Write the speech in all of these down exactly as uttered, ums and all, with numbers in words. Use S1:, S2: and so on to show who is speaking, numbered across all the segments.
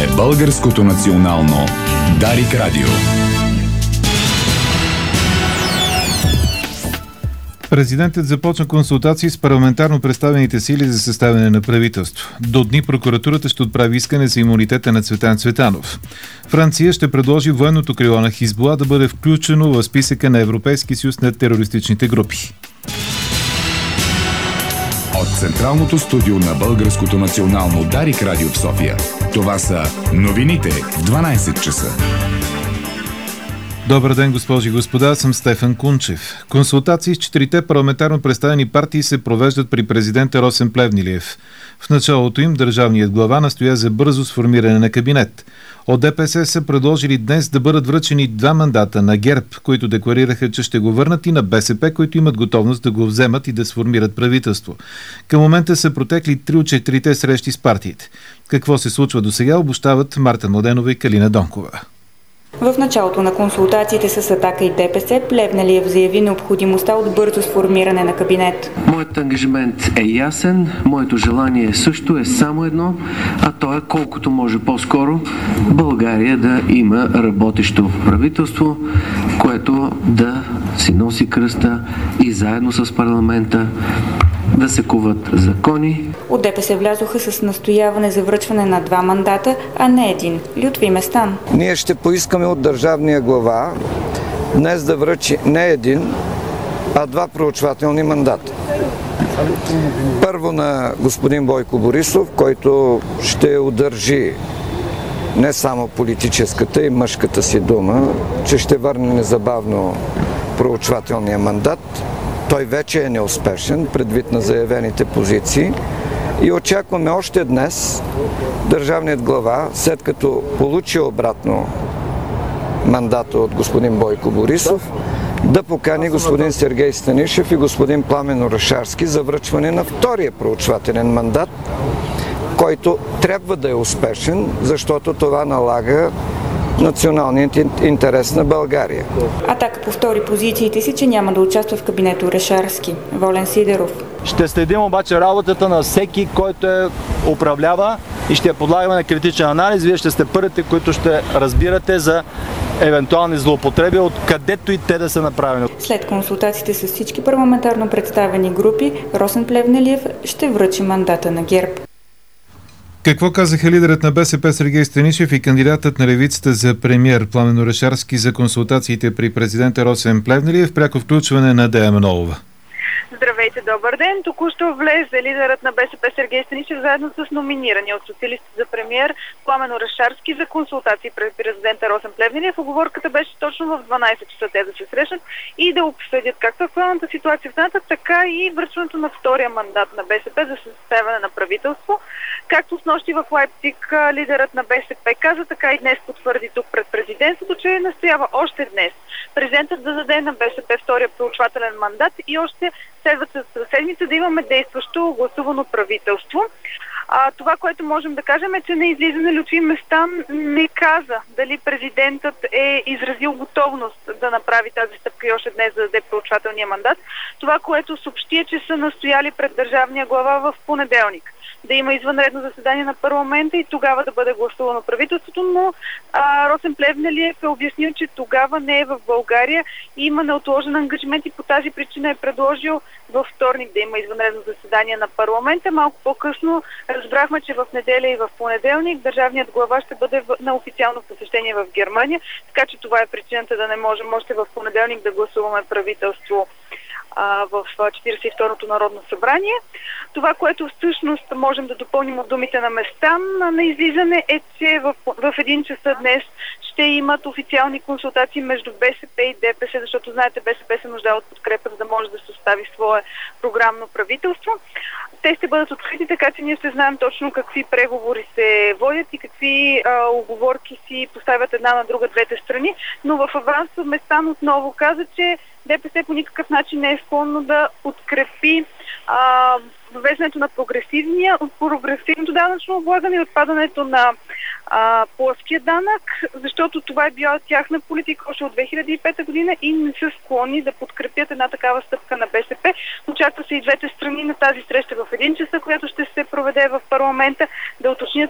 S1: е Българското национално Дарик Радио.
S2: Президентът започна консултации с парламентарно представените сили за съставяне на правителство. До дни прокуратурата ще отправи искане за имунитета на Цветан Цветанов. Франция ще предложи военното крило на Хизбула да бъде включено в списъка на Европейския съюз на терористичните групи.
S1: От Централното студио на Българското национално Дарик Радио в София. Това са новините в дванайсет часа.
S2: Добър ден, госпожи и господа, съм Стефан Кунчев. Консултации с четирите парламентарно представени партии се провеждат при президента Росен Плевнелиев. В началото им държавният глава настоя за бързо сформиране на кабинет. От ДПС са предложили днес да бъдат връчени два мандата на ГЕРБ, които декларираха, че ще го върнат, и на БСП, които имат готовност да го вземат и да сформират правителство. Към момента са протекли три от четирите срещи с партиите. Какво се случва досега, обобщават Марта Младенова и Калина Донкова.
S3: В началото на консултациите с Атака и ДПС Плевнелиев заяви необходимостта от бързо сформиране на кабинет.
S4: Моят ангажимент е ясен, моето желание също е само едно, а то е колкото може по-скоро България да има работещо правителство, което да си носи кръста и заедно с парламента да се куват закони.
S3: От ДПС влязоха с настояване за връчване на два мандата, а не един. Лютви Местан.
S5: Ние ще поискаме от държавния глава днес да връчи не един, а два проучвателни мандата. Първо на господин Бойко Борисов, който ще удържи не само политическата и мъжката си дума, че ще върне незабавно проучвателния мандат. Той вече е неуспешен, предвид на заявените позиции, и очакваме още днес държавният глава, след като получи обратно мандата от господин Бойко Борисов, да покани господин Сергей Станишев и господин Пламен Орешарски за връчване на втория проучвателен мандат, който трябва да е успешен, защото това налага националният интерес на България.
S3: Атака повтори позициите си, че няма да участва в кабинета Орешарски. Волен Сидеров.
S6: Ще следим обаче работата на всеки, който е управлява, и ще я подлагаме на критичен анализ. Вие ще сте първите, които ще разбирате за евентуални злоупотреби, откъдето и те да са направени.
S3: След консултациите с всички парламентарно представени групи, Росен Плевнелиев ще връчи мандата на ГЕРБ.
S2: Какво казаха лидерът на БСП Сергей Станишев и кандидатът на левицата за премиер Пламен Орешарски за консултациите при президента Росен Плевнелиев? Пряко включване на Дея Манолова.
S7: Здравейте, добър ден! Току-що влезе лидерът на БСП Сергей Станишев заедно с номинирания от социалисти за премиер Пламен Орешарски за консултации пред президента Росен Плевнелиев. Оговорката беше точно в дванайсет часа те да се срещнат и да обсъдят както актуалната ситуация в страната, така и връчването на втория мандат на БСП за съставяне на правителство. Както снощи в Лайпциг лидерът на БСП каза, така и днес потвърди тук пред президентството, че настоява още днес президентът да даде на БСП втория проучвателен мандат и още следващата седмица да имаме действащо гласувано правителство. А, това, което можем да кажем, е, че на излизане Лютви Местан не каза дали президентът е изразил готовност да направи тази стъпка и още днес да даде проучвателния мандат. Това, което съобщи, е, че са настояли пред държавния глава в понеделник да има извънредно заседание на парламента и тогава да бъде гласувано правителството, но а, Росен Плевнелиев е обяснил, че тогава не е в България и има неотложен ангажимент и по тази причина е предложил във вторник да има извънредно заседание на парламента. Малко по-късно разбрахме, че в неделя и в понеделник държавният глава ще бъде на официално посещение в Германия, така че това е причината да не можем още в понеделник да гласуваме правителство в четиридесет и второто Народно събрание. Това, което всъщност можем да допълним от думите на Местан на излизане, е, че в, в един часа днес ще имат официални консултации между БСП и ДПС, защото знаете, БСП се нуждае от подкрепа, за да може да състави свое програмно правителство. Те ще бъдат открити, така че ние ще знаем точно какви преговори се водят и какви а, уговорки си поставят една на друга двете страни, но в аванс Местан отново каза, че ДПС по никакъв начин не е склонно да подкрепи а, въвеждането на прогресивния, прогресивното данъчно облагане и отпадането на а, плоския данък, защото това е била тяхна политика още от две хиляди и пета година и не са склонни да подкрепят една такава стъпка на БСП. Очаква се и двете страни на тази среща в един часа, която ще се проведе в парламента, да уточнят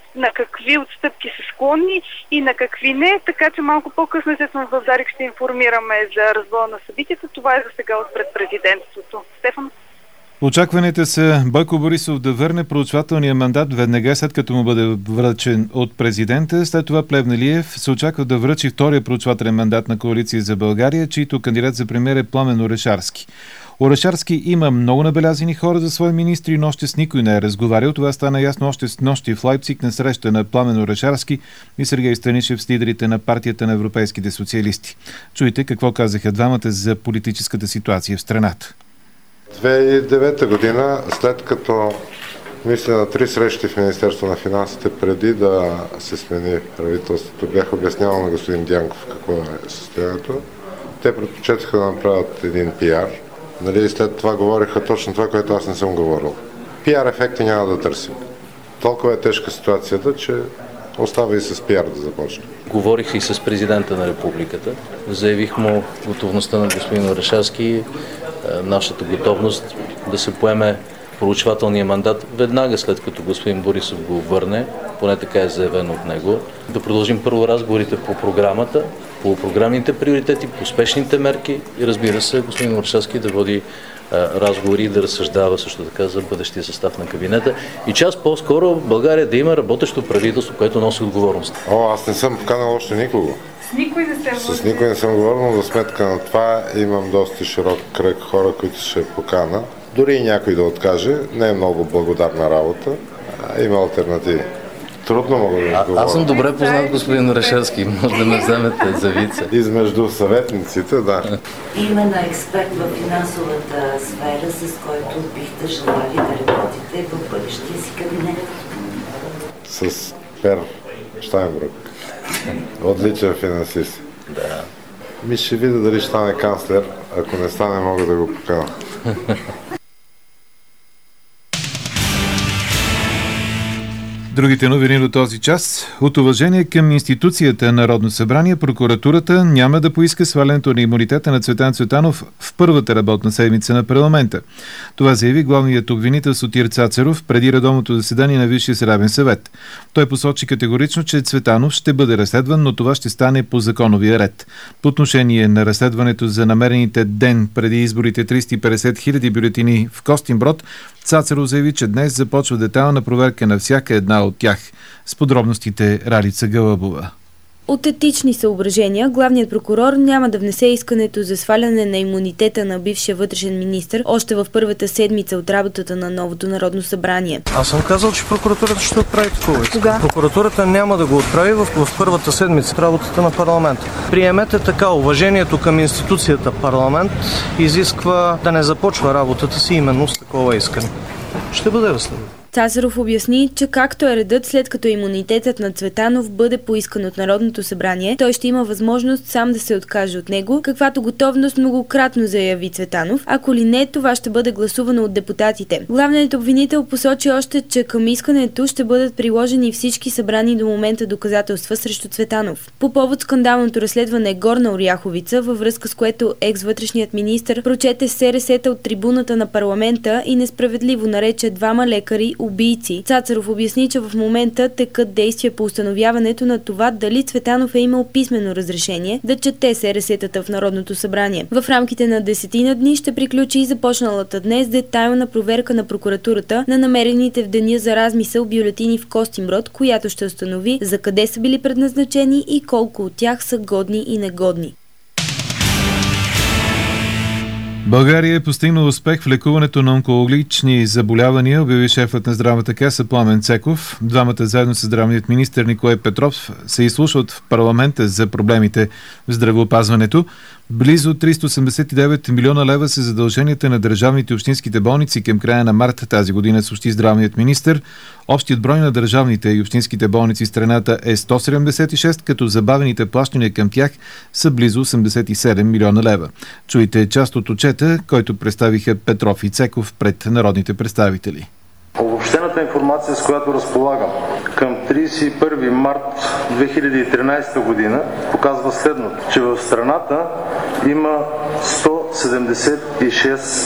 S7: на какви отстъпки са склонни и на какви не, така че малко по-късно естествено в Дарик ще информираме за развоя на събитията. Това е за сега от пред президентството. Стефан?
S2: Очакванията са Бойко Борисов да върне проучвателния мандат веднага след като му бъде връчен от президента. След това Плевнелиев се очаква да връчи втория проучвателен мандат на Коалиция за България, чийто кандидат за премиер е Пламен Орешарски. Орешарски има много набелязани хора за свои министри, но още с никой не е разговарял. Това стана ясно още с нощи в Лайпциг на среща на Пламен Орешарски и Сергей Станишев с лидерите на партията на европейските социалисти. Чуйте какво казаха двамата за политическата ситуация в страната.
S8: две хиляди и девета година, след като мисля на три срещи в Министерство на финансите преди да се смени правителството, бях обяснявал на господин Дянков какво е състоянието. Те предпочетаха да направят един пиар. Нали, след това говориха точно това, което аз не съм говорил. Пиар ефекти няма да търсим. Толкова е тежка ситуацията, че остава и с пиар да започне.
S9: Говорих и с президента на републиката. Заявих му готовността на господин Орешарски, нашата готовност да се поеме проучвателния мандат веднага след като господин Борисов го върне, поне така е заявено от него. Да продължим първо разговорите по програмата, по програмните приоритети, по спешните мерки и разбира се, господин Орешарски да води а, разговори и да разсъждава също така за бъдещия състав на кабинета и част по-скоро в България да има работещо правителство, което носи отговорност.
S8: О, аз не съм поканал още никого.
S7: С никой не сте
S8: С никой не съм говорил, но за сметка на това имам доста широк кръг хора, които ще покана. Дори и някой да откаже, не е много благодарна работа, а има алтернативи. Трудно мога да
S9: а,
S8: говоря.
S9: Аз съм добре познат господин Орешарски, може да ме вземете за вице.
S8: Измежду съветниците, да.
S10: Има на експерт в финансовата сфера, с който бихте желали да работите в бъдещия си кабинет?
S8: С Пер Штайнбрук. Отличен финансист.
S9: Да.
S8: Ми ще видя дали ще стане канцлер. Ако не стане, мога да го покана.
S2: Другите новини до този час. От уважение към институцията Народно събрание, прокуратурата няма да поиска свалянето на имунитета на Цветан Цветанов в първата работна седмица на парламента. Това заяви главният обвинител Сотир Цацаров преди редовното заседание на Висшия съдебен съвет. Той посочи категорично, че Цветанов ще бъде разследван, но това ще стане по законовия ред. По отношение на разследването за намерените ден преди изборите триста и петдесет хиляди бюлетини в Костинброд, Цацаров заяви, че днес започва детайлна проверка на всяка една от тях. С подробностите Ралица Гълъбова.
S11: От етични съображения, главният прокурор няма да внесе искането за сваляне на имунитета на бившия вътрешен министър още в първата седмица от работата на новото Народно събрание.
S12: Аз съм казал, че прокуратурата ще отправи такова.
S11: Кога?
S12: Прокуратурата няма да го отправи в, в първата седмица от работата на парламента. Приемете така, уважението към институцията парламент изисква да не започва работата си именно с такова искане. Ще бъде разследван.
S11: Цацаров обясни, че както е редът, след като имунитетът на Цветанов бъде поискан от Народното събрание, той ще има възможност сам да се откаже от него, каквато готовност многократно заяви Цветанов. Ако ли не, това ще бъде гласувано от депутатите. Главният обвинител посочи още, че към искането ще бъдат приложени всички събрани до момента доказателства срещу Цветанов. По повод скандалното разследване Горна Оряховица, във връзка с което екс-вътрешният министър прочете СРС-та от трибуната на парламента и несправедливо нарече двама лекари убийци. Цацаров обясни, че в момента текат действия по установяването на това дали Цветанов е имал писмено разрешение да чете СРС-тата в Народното събрание. В рамките на десетина дни ще приключи и започналата днес детайлна проверка на прокуратурата на намерените в деня за размисъл бюлетини в Костинброд, която ще установи за къде са били предназначени и колко от тях са годни и негодни.
S2: България е постигнала успех в лекуването на онкологични заболявания, обяви шефът на здравната каса Пламен Цеков. Двамата заедно с здравният министър Николай Петров се изслушват в парламента за проблемите в здравеопазването. Близо триста осемдесет и девет милиона лева са задълженията на държавните и общинските болници към края на март тази година, съобщи здравният министър. Общият брой на държавните и общинските болници в страната е сто седемдесет и шест, като забавените плащания към тях са близо осемдесет и седем милиона лева. Чуйте част от отчета, който представиха Петров и Цеков пред народните представители.
S13: Обобщената информация, с която разполагам към тридесет и първи март две хиляди и тринадесета година, показва следното, че в страната има сто седемдесет и шест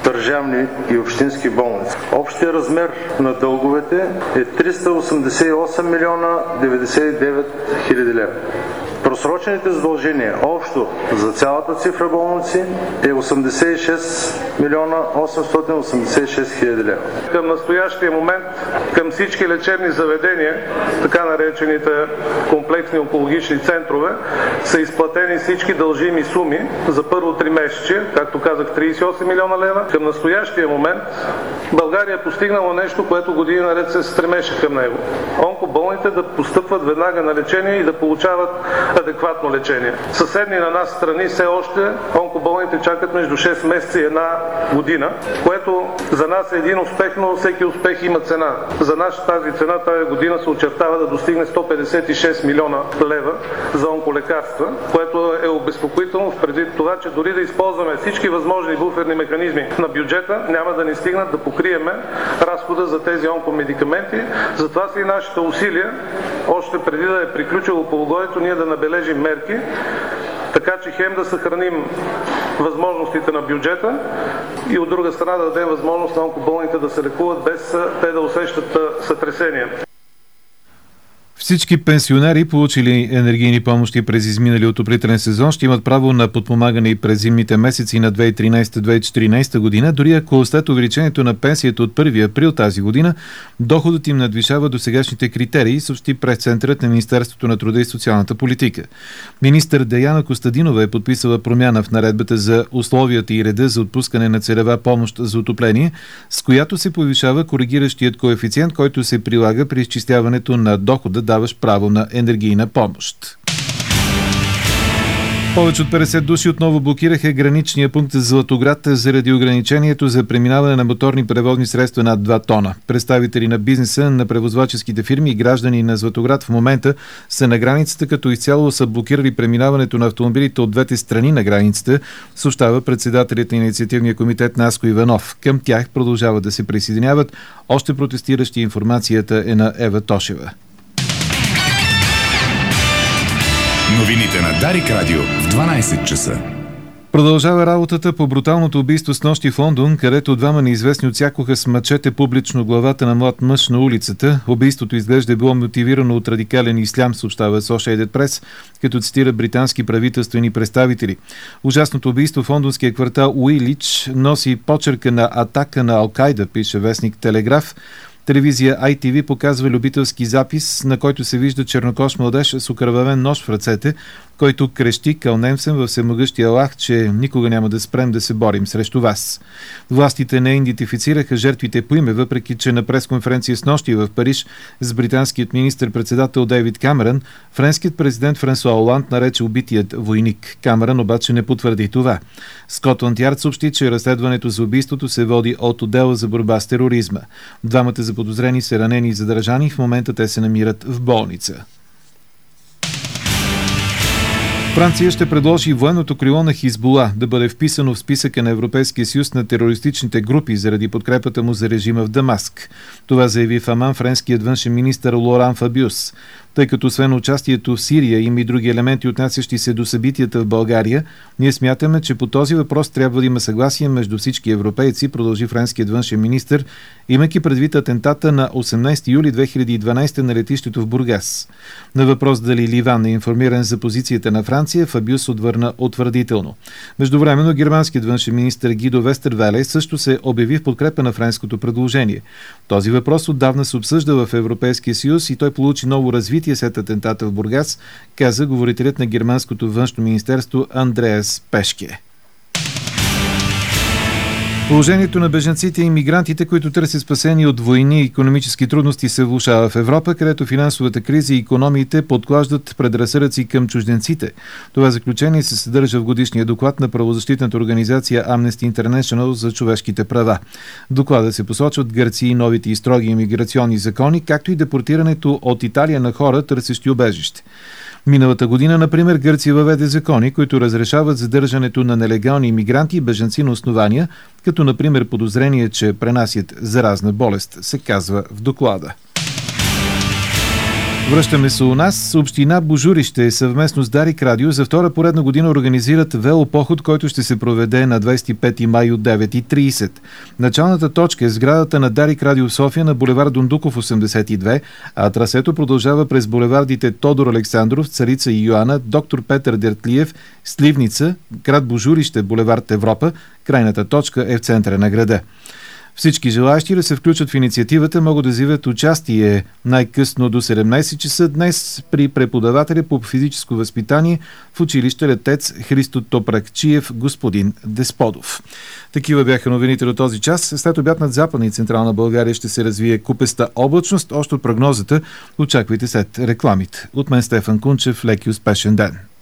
S13: държавни и общински болници. Общият размер на дълговете е триста осемдесет и осем милиона деветдесет и девет хиляди лева. Просрочените задължения общо за цялата цифра болници е осемдесет и шест милиона осемстотин осемдесет и шест хиляди лева. Към настоящия момент към всички лечебни заведения, така наречените комплексни онкологични центрове, са изплатени всички дължими суми за първо тримесечие, както казах, тридесет и осем милиона лева. Към настоящия момент България е постигнала нещо, което години наред се стремеше към него. Онкоболните да постъпват веднага на лечение и да получават адекватно лечение. Съседни на нас страни все още онкоболните чакат между шест месеца и една година, което за нас е един успех, но всеки успех има цена. За нас тази цена тази година се очертава да достигне сто петдесет и шест милиона лева за онколекарства, което е обезпокоително в предвид това, че дори да използваме всички възможни буферни механизми на бюджета, няма да ни стигнат да покриеме разхода за тези онкомедикаменти. Затова са и нашите усилия, още преди да е приключило полугодието, ние да набележим мерки, така че хем да съхраним възможностите на бюджета и от друга страна да дадем възможност на онкоболните да се лекуват без те да усещат сътресения.
S2: Всички пенсионери, получили енергийни помощи през изминалия отоплителен сезон, ще имат право на подпомагане и през зимните месеци на две хиляди и тринадесета - две хиляди и четиринадесета година, дори ако след увеличението на пенсията от първи април тази година, доходът им надвишава досегашните критерии, съобщи пресцентърът на Министерството на труда и социалната политика. Министър Деяна Костадинова е подписала промяна в наредбата за условията и реда за отпускане на целева помощ за отопление, с която се повишава коригиращият коефициент, който се прилага при изчисляването на дохода, даваш право на енергийна помощ. Повече от петдесет души отново блокираха граничния пункт за Златоград заради ограничението за преминаване на моторни превозни средства над два тона. Представители на бизнеса, на превозваческите фирми и граждани на Златоград в момента са на границата, като изцяло са блокирали преминаването на автомобилите от двете страни на границата, съобщава председателят на инициативния комитет Наско Иванов. Към тях продължават да се присъединяват още протестиращи. Информацията е на Ева Тошева.
S1: Новините на Дарик Радио в дванадесет часа.
S2: Продължава работата по бруталното убийство снощи в Лондон, където двама неизвестни отсякоха с мачете публично главата на млад мъж на улицата. Убийството изглежда е било мотивирано от радикален ислям, съобщава Associated Press, като цитира британски правителствени представители. Ужасното убийство в лондонския квартал Уилич носи почерка на атака на Ал-Кайда, пише вестник Телеграф. Телевизия Ай Ти Ви показва любителски запис, на който се вижда чернокож младеж с окървавен нож в ръцете, който крещи кълнемсен във всемогъщия Аллах, че никога няма да спрем да се борим срещу вас. Властите не идентифицираха жертвите по име, въпреки че на пресконференция снощи в Париж с британският министър-председател Дейвид Камерън, френският президент Франсуа Оланд нарече убитият войник. Камерън обаче не потвърди това. Скотланд Ярд съобщи, че разследването за убийството се води от отдела за борба с тероризма. Двамата заподозрени са ранени и задържани, в момента те се намират в болница. Франция ще предложи военното крило на Хизбула да бъде вписано в списъка на Европейския съюз на терористичните групи заради подкрепата му за режима в Дамаск. Това заяви в Аман френският външен министър Лоран Фабиус. Тъй като освен участието в Сирия има и други елементи, отнасящи се до събитията в България, ние смятаме, че по този въпрос трябва да има съгласие между всички европейци, продължи френският външен министър, имайки предвид атентата на осемнадесети юли две хиляди и дванадесета на летището в Бургас. На въпрос дали Ливан е информиран за позицията на Франция, Фабиус отвърна утвърдително. Междувременно германският външен министър Гидо Вестервеле също се обяви в подкрепа на френското предложение. Този въпрос отдавна се обсъжда в Европейския съюз и той получи ново развитие след атентата в Бургас, каза говорителят на германското външно министерство Андреас Пешке. Положението на бежанците и мигрантите, които търсят спасение от войни и икономически трудности, се влошава в Европа, където финансовата криза и икономиите подклаждат предразсъдъци към чужденците. Това заключение се съдържа в годишния доклад на правозащитната организация Amnesty International за човешките права. В доклада се посочват Гърция и новите и строги имиграционни закони, както и депортирането от Италия на хора, търсещи убежище. Миналата година, например, Гърция въведе закони, които разрешават задържането на нелегални имигранти и бежанци на основания, като например подозрение, че пренасят заразна болест, се казва в доклада. Връщаме се у нас. Община Божурище съвместно с Дарик Радио за втора поредна година организират велопоход, който ще се проведе на двадесет и пети май от девет и тридесет. Началната точка е сградата на Дарик Радио в София на булевард Дондуков осемдесет и две, а трасето продължава през булевардите Тодор Александров, Царица и Йоана, Доктор Петър Дертлиев, Сливница, град Божурище, булевард Европа. Крайната точка е в центъра на града. Всички желаящи да се включат в инициативата могат да заявят участие най-късно до седемнадесет часа днес при преподавателя по физическо възпитание в училище Летец Христо Топракчиев, господин Десподов. Такива бяха новините до този час. След обяд над Западна и Централна България ще се развие купеста облачност. Още от прогнозата очаквайте след рекламите. От мен Стефан Кунчев, лек и успешен ден.